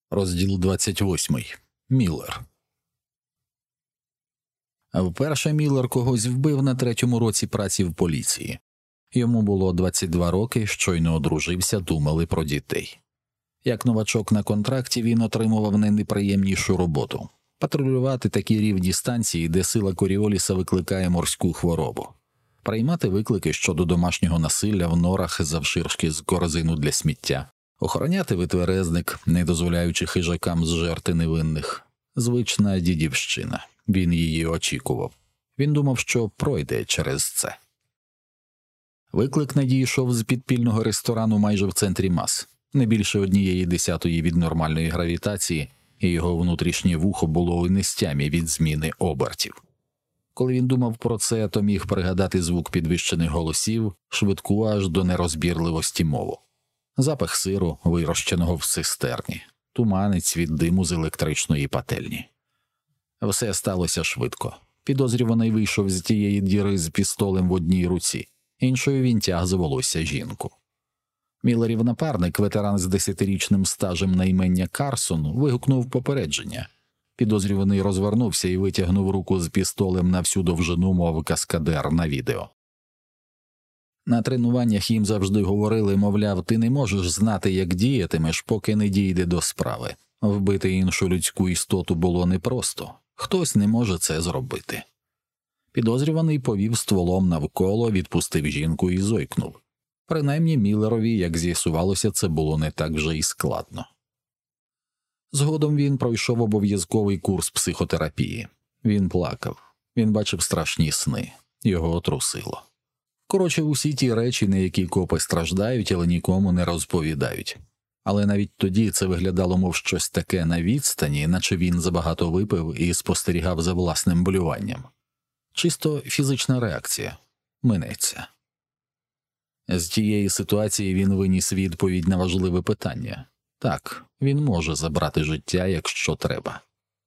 Розділ 28. Міллер. Вперше Міллер когось вбив на 3-му році праці в поліції. Йому було 22 роки, щойно одружився, думали про дітей. Як новачок на контракті він отримував найнеприємнішу роботу – патрулювати такі рівні станції, де сила Коріоліса викликає морську хворобу. Приймати виклики щодо домашнього насилля в норах завширшки з корзину для сміття. Охороняти витверезник, не дозволяючи хижакам зжерти невинних. Звична дідівщина. Він її очікував. Він думав, що пройде через це. Виклик надійшов з підпільного ресторану майже в центрі Мас. Не більше 1/10 від нормальної гравітації, і його внутрішнє вухо було у нестямі від зміни обертів. Коли він думав про це, то міг пригадати звук підвищених голосів, швидку аж до нерозбірливості мову. Запах сиру, вирощеного в цистерні, туманець від диму з електричної пательні. Все сталося швидко. Підозрюваний вийшов з тієї діри з пістолем в одній руці, іншою він тяг за волосся жінку. Міллерів напарник, ветеран з 10-річним стажем на ім'я Карсон, вигукнув попередження. Підозрюваний розвернувся і витягнув руку з пістолем на всю довжину, мов каскадер на відео. На тренуваннях їм завжди говорили, мовляв, ти не можеш знати, як діятимеш, поки не дійде до справи. Вбити іншу людську істоту було непросто. Хтось не може це зробити. Підозрюваний повів стволом навколо, відпустив жінку і зойкнув. Принаймні Міллерові, як з'ясувалося, це було не так вже і складно. Згодом він пройшов обов'язковий курс психотерапії. Він плакав. Він бачив страшні сни. Його отрусило. Коротше, усі ті речі, на які копи страждають, але нікому не розповідають. Але навіть тоді це виглядало, мов щось таке на відстані, наче він забагато випив і спостерігав за власним болюванням. Чисто фізична реакція. Минеться. З тієї ситуації він виніс відповідь на важливе питання. Так, він може забрати життя, якщо треба.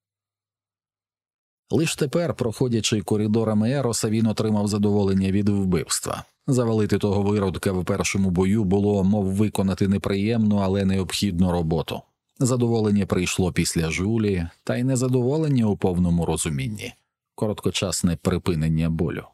Лиш тепер, проходячи коридорами Ероса, він отримав задоволення від вбивства. Завалити того виродка в першому бою було, мов виконати неприємну, але необхідну роботу. Задоволення прийшло після Жулі, та й незадоволення у повному розумінні. Короткочасне припинення болю.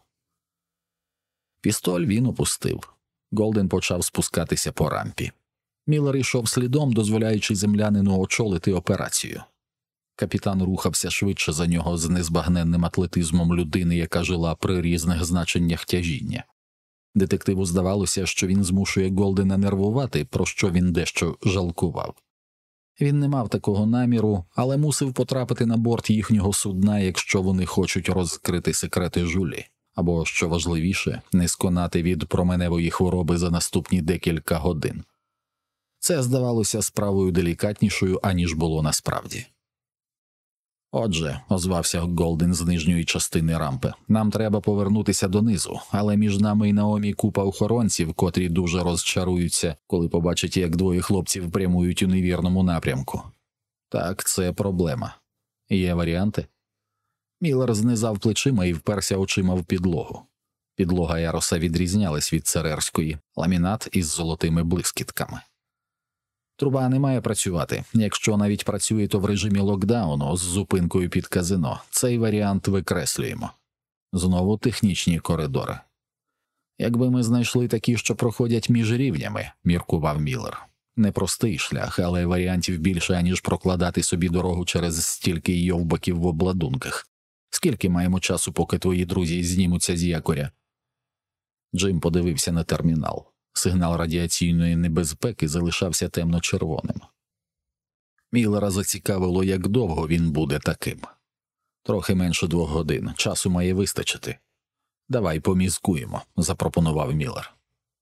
Пістоль він опустив. Голден почав спускатися по рампі. Міллер йшов слідом, дозволяючи землянину очолити операцію. Капітан рухався швидше за нього з незбагненним атлетизмом людини, яка жила при різних значеннях тяжіння. Детективу здавалося, що він змушує Голдена нервувати, про що він дещо жалкував. Він не мав такого наміру, але мусив потрапити на борт їхнього судна, якщо вони хочуть розкрити секрети Жулі, або, що важливіше, не сконати від променевої хвороби за наступні декілька годин. Це здавалося справою делікатнішою, аніж було насправді. «Отже», – озвався Голден з нижньої частини рампи, – «нам треба повернутися донизу, але між нами і Наомі купа охоронців, котрі дуже розчаруються, коли побачать, як двоє хлопців прямують у невірному напрямку. Так, це проблема. Є варіанти?» Міллер знизав плечима і вперся очима в підлогу. Підлога Ероса відрізнялась від церерської, ламінат із золотими блискітками. Труба не має працювати. Якщо навіть працює, то в режимі локдауну з зупинкою під казино. Цей варіант викреслюємо. Знову технічні коридори. Якби ми знайшли такі, що проходять між рівнями, міркував Міллер. Непростий шлях, але варіантів більше, аніж прокладати собі дорогу через стільки йовбаків в обладунках. Скільки маємо часу, поки твої друзі знімуться з якоря? Джим подивився на термінал. Сигнал радіаційної небезпеки залишався темно-червоним. Міллера зацікавило, як довго він буде таким. «Трохи менше 2 годин. Часу має вистачити. Давай помізкуємо», – запропонував Міллер.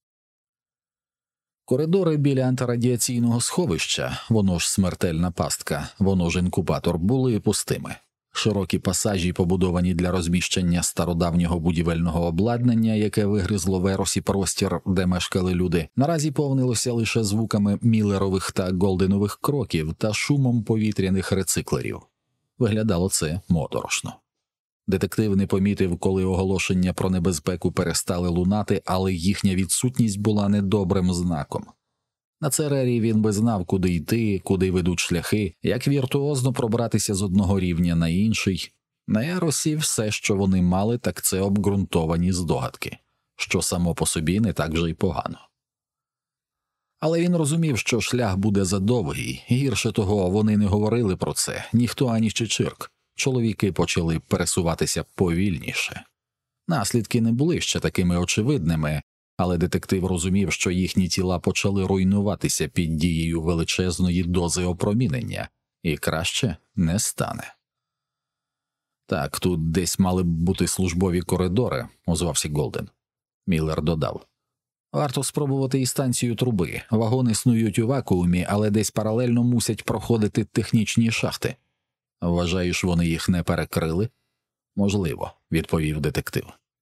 Коридори біля антирадіаційного сховища, воно ж смертельна пастка, воно ж інкубатор, були пустими. Широкі пасажі, побудовані для розміщення стародавнього будівельного обладнання, яке вигризло в Еросі простір, де мешкали люди, наразі повнилося лише звуками Міллерових та Голденових кроків та шумом повітряних рециклерів. Виглядало це моторошно. Детектив не помітив, коли оголошення про небезпеку перестали лунати, але їхня відсутність була недобрим знаком. На Церері він би знав, куди йти, куди ведуть шляхи, як віртуозно пробратися з одного рівня на інший. На Еросі все, що вони мали, так це обґрунтовані здогадки, що само по собі не так вже й погано. Але він розумів, що шлях буде задовгий, гірше того, вони не говорили про це, ніхто ані Чичирк. Чоловіки почали пересуватися повільніше. Наслідки не були ще такими очевидними, але детектив розумів, що їхні тіла почали руйнуватися під дією величезної дози опромінення, і краще не стане. «Так, тут десь мали б бути службові коридори», – озвався Голден. Міллер додав. «Варто спробувати і станцію труби. Вагони снують у вакуумі, але десь паралельно мусять проходити технічні шахти. Вважаєш, вони їх не перекрили?» «Можливо», – відповів детектив.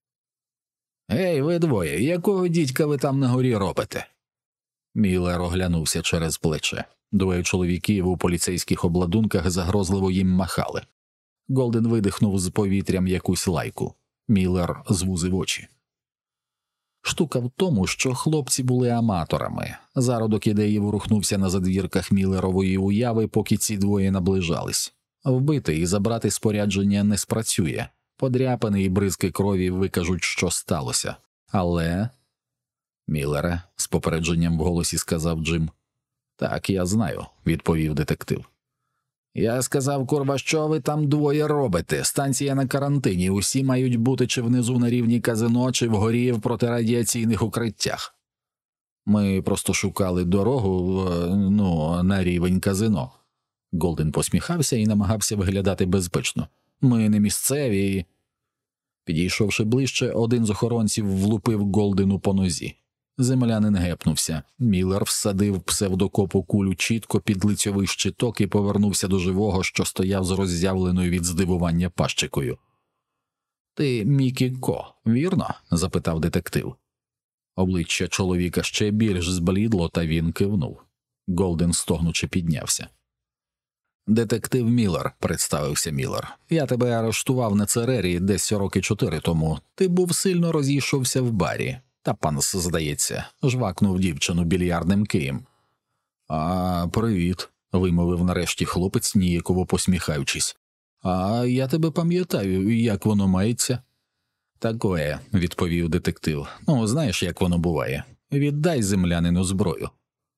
«Гей, ви двоє, якого дідька ви там на горі робите?» Міллер оглянувся через плече. Двоє чоловіків у поліцейських обладунках загрозливо їм махали. Голден видихнув з повітрям якусь лайку. Міллер звузив очі. Штука в тому, що хлопці були аматорами. Зародок ідеї ворухнувся на задвірках Міллерової уяви, поки ці двоє наближались. Вбити і забрати спорядження не спрацює. Подряпини і бризки крові викажуть, що сталося. Але... «Міллере», – з попередженням в голосі сказав Джим. «Так, я знаю», – відповів детектив. «Я сказав, курва, що ви там двоє робите? Станція на карантині, усі мають бути чи внизу на рівні казино, чи вгорі в протирадіаційних укриттях». «Ми просто шукали дорогу, на рівень казино». Голден посміхався і намагався виглядати безпечно. «Ми не місцеві». Підійшовши ближче, один з охоронців влупив Голдену по нозі. Землянин гепнувся. Міллер всадив псевдокопу кулю чітко під лицьовий щиток і повернувся до живого, що стояв з роззявленою від здивування пащикою. «Ти Мікі Ко, вірно?» – запитав детектив. Обличчя чоловіка ще більш зблідло, та він кивнув. Голден стогнучи піднявся. «Детектив Міллер», – представився Міллер. «Я тебе арештував на Церері десь 4 роки тому. Ти був сильно розійшовся в барі. Та панс, здається, жвакнув дівчину більярдним києм». «А, привіт», – вимовив нарешті хлопець, ніяково посміхаючись. «А я тебе пам'ятаю, як воно мається?» «Такое», – відповів детектив. «Знаєш, як воно буває. Віддай землянину зброю».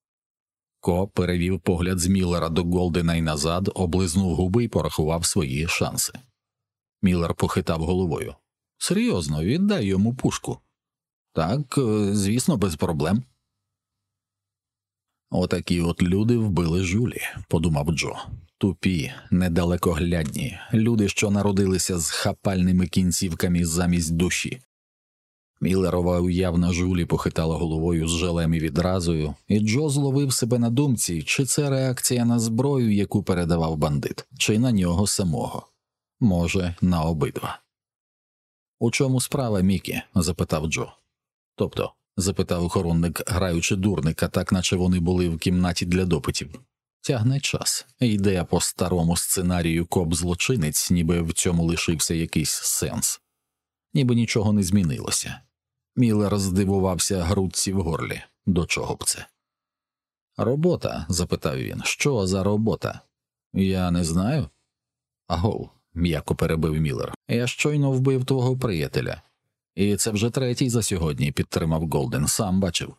Ко перевів погляд з Міллера до Голдена й назад, облизнув губи і порахував свої шанси. Міллер похитав головою. «Серйозно, віддай йому пушку». «Так, звісно, без проблем». «Отакі от люди вбили Жюлі», – подумав Джо. «Тупі, недалекоглядні, люди, що народилися з хапальними кінцівками замість душі». Міллерова уявна Жюлі похитала головою з жалем і відразою, і Джо зловив себе на думці, чи це реакція на зброю, яку передавав бандит, чи на нього самого. Може, на обидва. «У чому справа, Мікі?» – запитав Джо. «Тобто?» – запитав охоронник, граючи дурника, так наче вони були в кімнаті для допитів. Тягне час. Йде по старому сценарію коп-злочинець, ніби в цьому лишився якийсь сенс. Ніби нічого не змінилося. Міллер здивувався грудці в горлі. До чого б це? «Робота?» – запитав він. «Що за робота?» «Я не знаю». «Агов», – м'яко перебив Міллер. «Я щойно вбив твого приятеля». «І це вже третій за сьогодні», – підтримав Голден. «Сам бачив».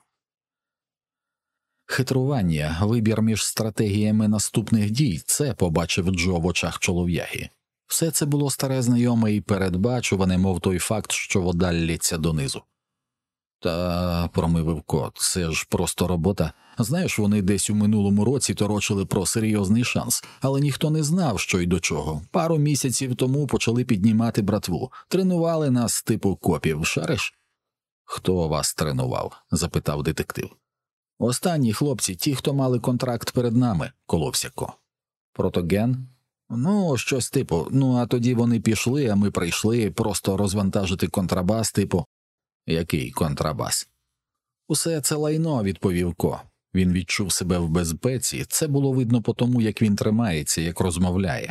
Хитрування, вибір між стратегіями наступних дій – це побачив Джо в очах чолов'яги. Все це було старе знайоме і передбачуване, мов той факт, що вода лється донизу. «Та», – промивив Ко, – «це ж просто робота. Знаєш, вони десь у минулому році торочили про серйозний шанс, але ніхто не знав, що й до чого. Пару місяців тому почали піднімати братву. Тренували нас типу копів, шариш?» «Хто вас тренував?» – запитав детектив. «Останні хлопці, ті, хто мали контракт перед нами», – коловся Ко. «Протоген?» Щось типу. А тоді вони пішли, а ми прийшли просто розвантажити контрабас типу». «Який контрабас?» «Усе це лайно», – відповів Ко. Він відчув себе в безпеці, це було видно по тому, як він тримається, як розмовляє.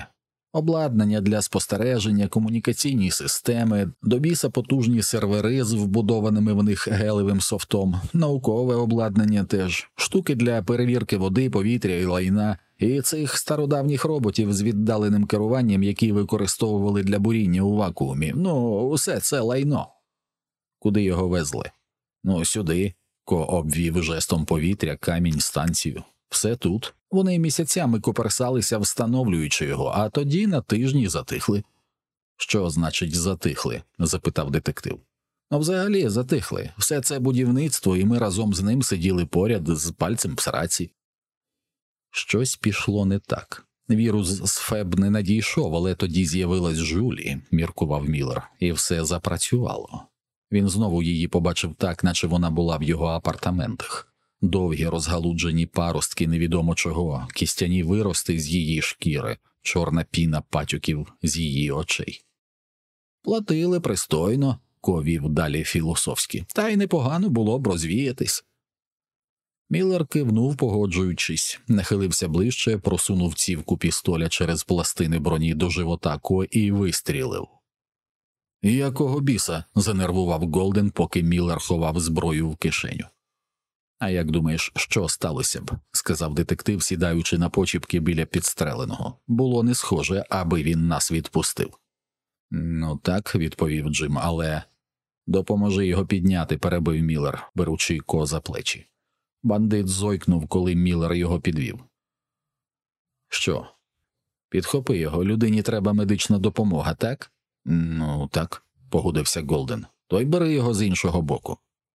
Обладнання для спостереження, комунікаційні системи, до біса потужні сервери з вбудованими в них гелевим софтом, наукове обладнання теж, штуки для перевірки води, повітря і лайна, і цих стародавніх роботів з віддаленим керуванням, які використовували для буріння у вакуумі. Ну, усе це лайно. Куди його везли? Ну, сюди. Ко обвів жестом повітря, камінь, станцію. Все тут. Вони місяцями коперсалися, встановлюючи його, а тоді на тижні затихли. Що значить затихли? Запитав детектив. Ну, взагалі затихли. Все це будівництво, і ми разом з ним сиділи поряд з пальцем в сраці. Щось пішло не так. Вірус з Феб не надійшов, але тоді з'явилась Жулі, міркував Міллер, і все запрацювало. Він знову її побачив так, наче вона була в його апартаментах. Довгі розгалуджені паростки невідомо чого, кістяні вирости з її шкіри, чорна піна патюків з її очей. Платили пристойно, ковів далі філософськи, та й непогано було б розвіятись. Міллер кивнув, погоджуючись, нахилився ближче, просунув цівку пістоля через пластини броні до живота Ко і вистрілив. «Якого біса?» – занервував Голден, поки Міллер ховав зброю в кишеню. «А як думаєш, що сталося б?» – сказав детектив, сідаючи на почіпки біля підстреленого. «Було не схоже, аби він нас відпустив». «Ну так», – відповів Джим, – «але…» «Допоможи його підняти», – перебив Міллер, беручи Ко за плечі. Бандит зойкнув, коли Міллер його підвів. «Що?» «Підхопи його, людині треба медична допомога, так?» «Ну, так», – погодився Голден. «То й бери його з іншого боку».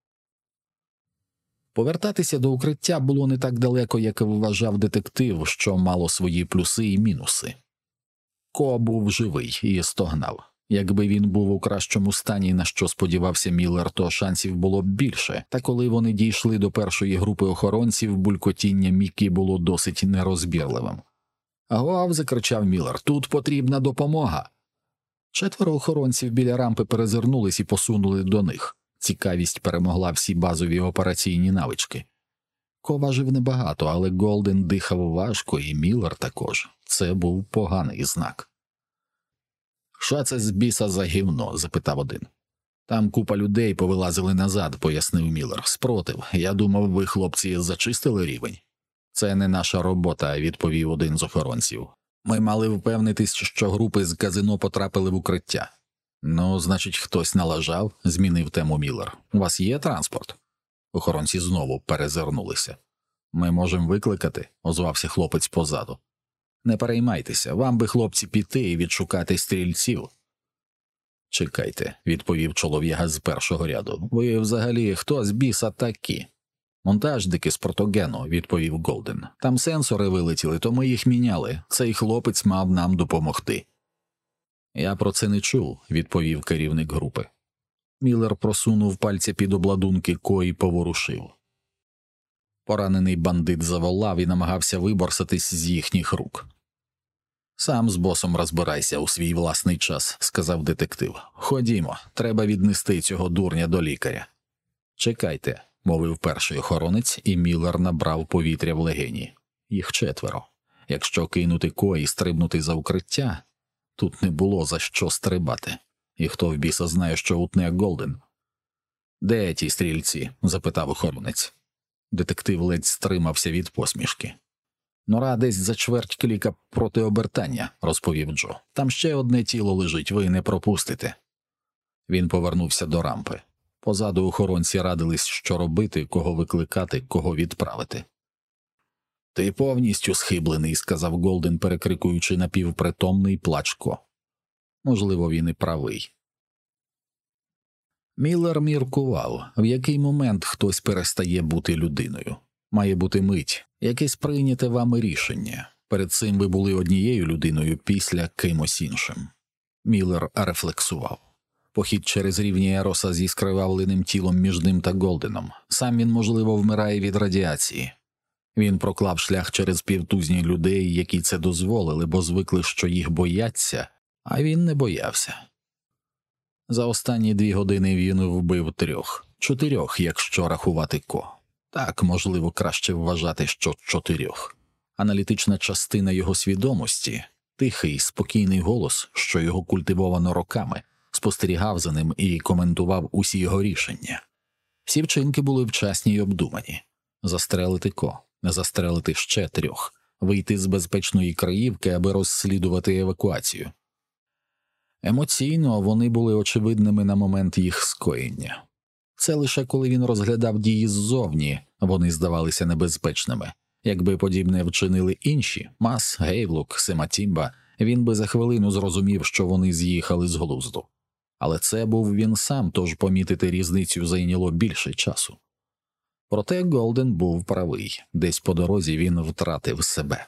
Повертатися до укриття було не так далеко, як вважав детектив, що мало свої плюси і мінуси. Ко був живий і стогнав. Якби він був у кращому стані, на що сподівався Міллер, то шансів було б більше, та коли вони дійшли до першої групи охоронців, булькотіння Мікі було досить нерозбірливим. «Агов!» – закричав Міллер. «Тут потрібна допомога!» 4 охоронців біля рампи перезирнулись і посунули до них. Цікавість перемогла всі базові операційні навички. Ко важив небагато, але Голден дихав важко, і Міллер також. Це був поганий знак. «Що це з біса за гівно?» – запитав один. «Там купа людей повилазили назад», – пояснив Міллер. «Спротив. Я думав, ви, хлопці, зачистили рівень». «Це не наша робота», – відповів один з охоронців. «Ми мали впевнитись, що групи з казино потрапили в укриття». «Ну, значить, хтось налажав», – змінив тему Міллер. «У вас є транспорт?» Охоронці знову перезирнулися. «Ми можемо викликати», – озвався хлопець позаду. «Не переймайтеся, вам би, хлопці, піти і відшукати стрільців». «Чекайте», – відповів чолов'яга з першого ряду. «Ви взагалі хто з біса такі?» «Монтажники з Протогену», – відповів Голден. «Там сенсори вилетіли, то ми їх міняли. Цей хлопець мав нам допомогти». «Я про це не чув», – відповів керівник групи. Міллер просунув пальця під обладунки Ко і поворушив. Поранений бандит заволав і намагався виборсатись з їхніх рук. «Сам з босом розбирайся у свій власний час», – сказав детектив. «Ходімо, треба віднести цього дурня до лікаря». «Чекайте», – мовив перший охоронець, і Міллер набрав повітря в легені. Їх 4. Якщо кинути Ко і стрибнути за укриття, тут не було за що стрибати. І хто в біса знає, що утне Голден? «Де ті стрільці?» – запитав охоронець. Детектив ледь стримався від посмішки. «Нора десь за чверть кліка проти обертання», – розповів Джо. «Там ще одне тіло лежить, ви не пропустите». Він повернувся до рампи. Позаду охоронці радились, що робити, кого викликати, кого відправити. «Ти повністю схиблений», – сказав Голден, перекрикуючи напівпритомний плач Ко. Можливо, він і правий. Міллер міркував, в який момент хтось перестає бути людиною. Має бути мить, якесь прийняте вами рішення. Перед цим ви були однією людиною, після кимось іншим. Міллер рефлексував. Похід через рівні Ероса зі скривавленим тілом між ним та Голденом. Сам він, можливо, вмирає від радіації. Він проклав шлях через півтузні людей, які це дозволили, бо звикли, що їх бояться, а він не боявся. За останні 2 години він вбив 3, 4, якщо рахувати Ко. Так, можливо, краще вважати, що 4. Аналітична частина його свідомості, Тихий, спокійний голос, що його культивовано роками, спостерігав за ним і коментував усі його рішення. Всі вчинки були вчасні й обдумані. Застрелити застрелити ще 3, вийти з безпечної краївки, аби розслідувати евакуацію. Емоційно вони були очевидними на момент їх скоєння. Це лише коли він розглядав дії ззовні, вони здавалися небезпечними. Якби подібне вчинили інші – Мас, Гейвлук, Сематімба – він би за хвилину зрозумів, що вони з'їхали з глузду. Але це був він сам, тож помітити різницю зайняло більше часу. Проте Голден був правий, десь по дорозі він втратив себе.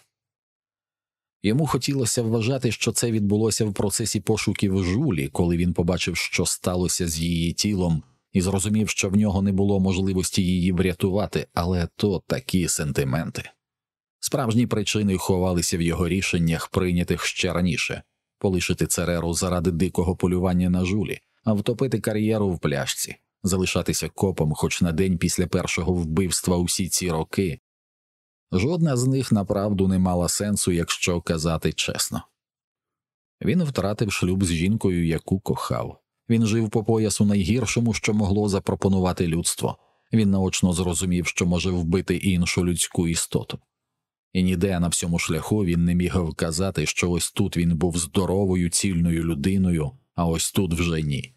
Йому хотілося вважати, що це відбулося в процесі пошуків Жулі, коли він побачив, що сталося з її тілом, і зрозумів, що в нього не було можливості її врятувати, але то такі сентименти. Справжні причини ховалися в його рішеннях, прийнятих ще раніше – полишити Цереру заради дикого полювання на Жулі, а втопити кар'єру в пляшці, залишатися копом хоч на день після першого вбивства усі ці роки. Жодна з них направду не мала сенсу, якщо казати чесно. Він втратив шлюб з жінкою, яку кохав. Він жив по поясу найгіршому, що могло запропонувати людство. Він наочно зрозумів, що може вбити іншу людську істоту. І ніде на всьому шляху він не міг вказати, що ось тут він був здоровою, цільною людиною, а ось тут вже ні.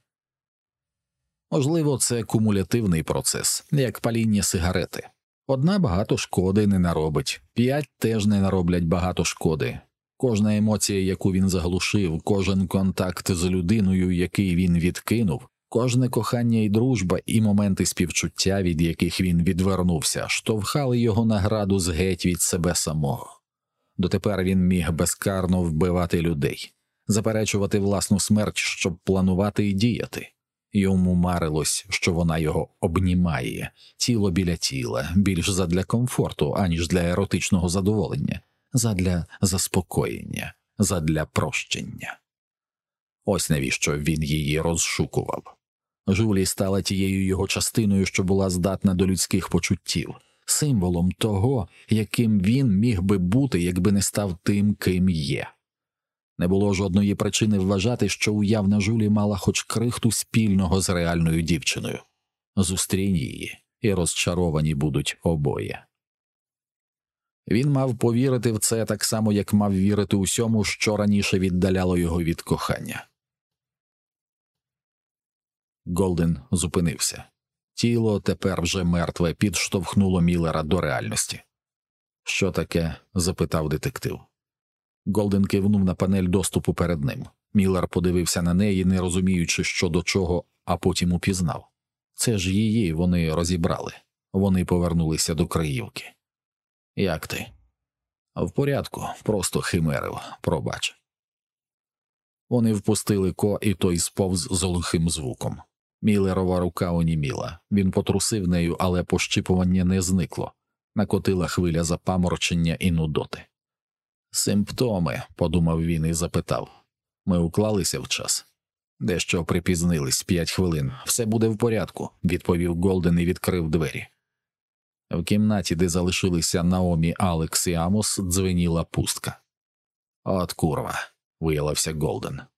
Можливо, це кумулятивний процес, як паління сигарети. Одна багато шкоди не наробить, 5 теж не нароблять багато шкоди. Кожна емоція, яку він заглушив, кожен контакт з людиною, який він відкинув, кожне кохання і дружба, і моменти співчуття, від яких він відвернувся, штовхали його на градус геть від себе самого. Дотепер він міг безкарно вбивати людей, заперечувати власну смерть, щоб планувати і діяти. Йому марилось, що вона його обнімає, тіло біля тіла, більш задля комфорту, аніж для еротичного задоволення, задля заспокоєння, задля прощення. Ось навіщо він її розшукував. Жулі стала тією його частиною, що була здатна до людських почуттів, символом того, яким він міг би бути, якби не став тим, ким є. Не було жодної причини вважати, що уявна Жулі мала хоч крихту спільного з реальною дівчиною. Зустрінь її, і розчаровані будуть обоє. Він мав повірити в це так само, як мав вірити усьому, що раніше віддаляло його від кохання. Голден зупинився. Тіло, тепер вже мертве, підштовхнуло Міллера до реальності. «Що таке?» – запитав детектив. Голден кивнув на панель доступу перед ним. Міллер подивився на неї, не розуміючи, що до чого, а потім упізнав. Це ж її вони розібрали. Вони повернулися до краївки. «Як ти?» «В порядку, просто химерив, пробач». Вони впустили Ко, і той сповз з глухим звуком. Міллерова рука оніміла. Він потрусив нею, але пощипування не зникло. Накотила хвиля запаморочення і нудоти. «Симптоми», – подумав він і запитав. «Ми уклалися в час?» «Дещо припізнились, 5 хвилин. Все буде в порядку», – відповів Голден і відкрив двері. В кімнаті, де залишилися Наомі, Алекс і Амос, дзвеніла пустка. «От курва», – виявився Голден.